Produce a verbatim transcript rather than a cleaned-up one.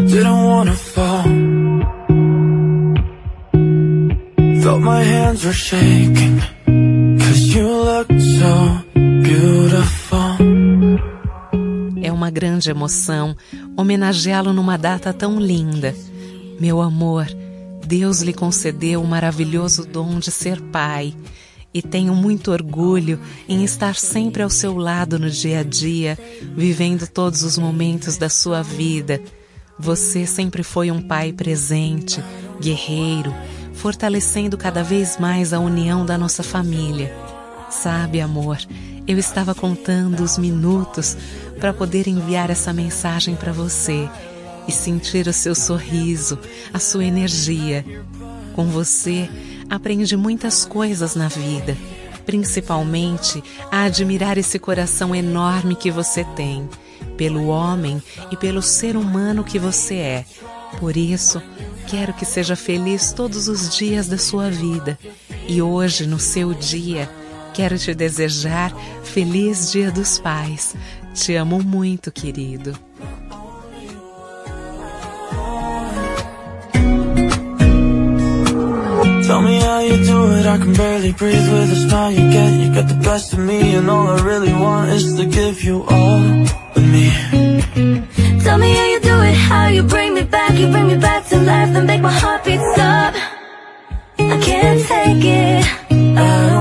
didn't wanna fall. Felt my hands were shaking, cause you looked so beautiful. É uma grande emoção homenageá-lo numa data tão linda. Meu amor, Deus lhe concedeu o maravilhoso dom de ser pai. E tenho muito orgulho em estar sempre ao seu lado no dia a dia, vivendo todos os momentos da sua vida. Você sempre foi um pai presente, guerreiro, fortalecendo cada vez mais a união da nossa família. Sabe, amor, eu estava contando os minutos para poder enviar essa mensagem para você e sentir o seu sorriso, a sua energia. Com você, aprendi muitas coisas na vida, principalmente a admirar esse coração enorme que você tem, pelo homem e pelo ser humano que você é. Por isso, quero que seja feliz todos os dias da sua vida. E hoje, no seu dia, quero te desejar feliz Dia dos Pais. Te amo muito, querido. Tell me how you do it, I can barely breathe with the smile you get. You got the best of me and all I really want is to give you all of me. Tell me how you do it, how you bring me back. You bring me back to life and make my heart beat stop. I can't take it. I